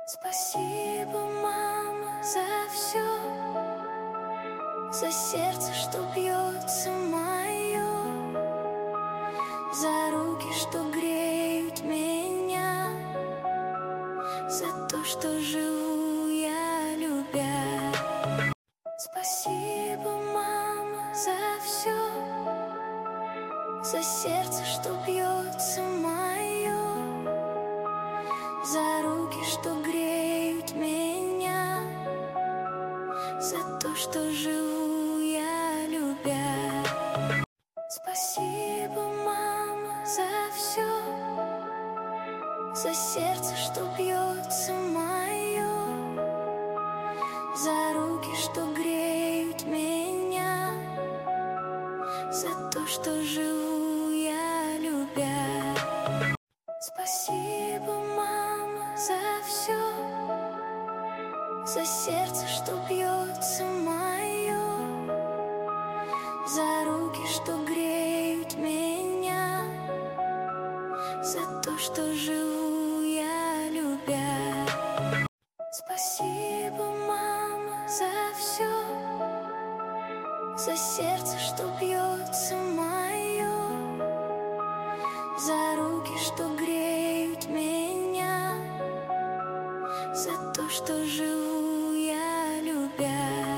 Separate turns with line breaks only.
Спасибо, мама, за все, за сердце, что бьется мое, за руки, что греют меня, за то, что живу я, любя. Спасибо, мама, за все, за сердце, что бьется мое, за руки, что греют меня, за то, что живу я, любя. Спасибо, мама, за все, за сердце, что бьется мое, за руки, что греют меня, за то, что живу я, любя. Спасибо, мама, за все, за сердце, что бьется мое, за руки, что греют меня, за то, что живу я, любя. Спасибо, мама, за все, за сердце, что бьется мое, за руки, что греют меня, за то, что живу я, любя.